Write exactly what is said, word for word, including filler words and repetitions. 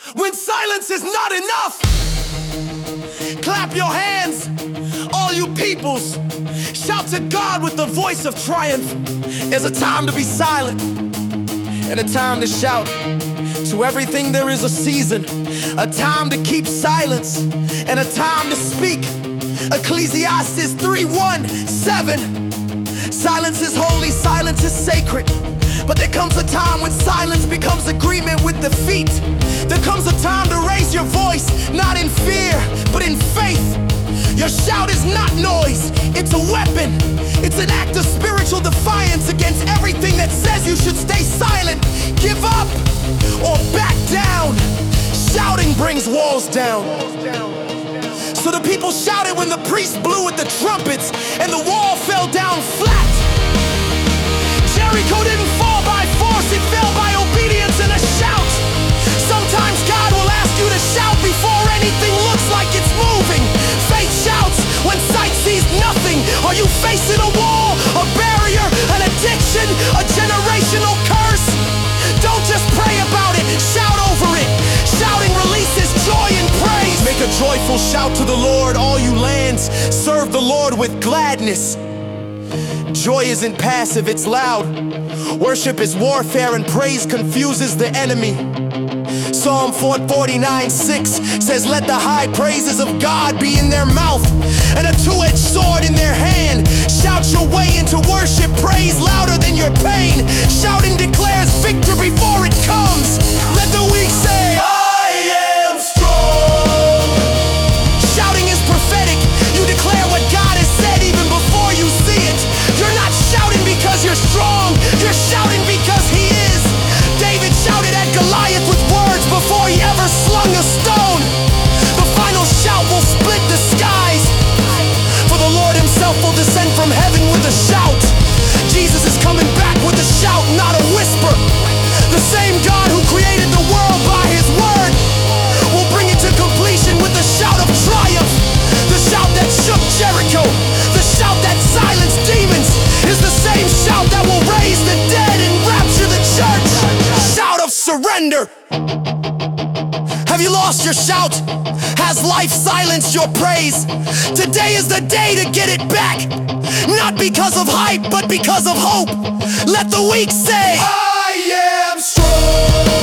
When silence is not enough, clap your hands, all you peoples. Shout to God with the voice of triumph. There's a time to be silent and a time to shout. To everything there is a season, a time to keep silence and a time to speak. Ecclesiastes three one seven. Silence is holy, silence is sacred. But there comes a time when silence becomes agreement with defeat. There comes a time to raise your voice, not in fear, but in faith. Your shout is not noise, it's a weapon. It's an act of spiritual defiance against everything that says you should stay silent, give up, or back down. Shouting brings walls down. So the people shouted when the priest blew with the trumpets, and the wall fell down flat. Jericho didn't fall by force, it fell by obedience and a shout. Sometimes God will ask you to shout before anything looks like it's moving. Faith shouts when sight sees nothing. Are you facing a wall, a barrier, an addiction, a generational curse? Don't just pray about it, shout over it. Shouting releases joy and praise. Make a joyful shout to the Lord, all you lands. Serve the Lord with gladness. Joy isn't passive, it's loud. Worship is warfare and praise confuses the enemy. Psalm four forty-nine six says, let the high praises of God be in their mouth and a two-edged sword in their hand. Shout your way into worship, praise louder than your pain. Shouting declares victory before it comes. Let the weak say, I am strong. Shouting is prophetic. You declare what God has said even before you see it. You're not shouting because you're strong, you're shouting because He is. David shouted at Goliath with words before he ever slung a stone. The final shout will split the skies, for the Lord Himself will descend from heaven with a shout. Jesus is coming back with a shout, not a whisper. The same God who created the world by His word will bring it to completion with a shout of triumph. The shout that shook Jericho, the shout that silenced demons, is the same shout that will raise the dead and rapture the church. Shout of surrender. Have you lost your shout? Has life silenced your praise? Today is the day to get it back. Not because of hype, but because of hope. Let the weak say, I am strong.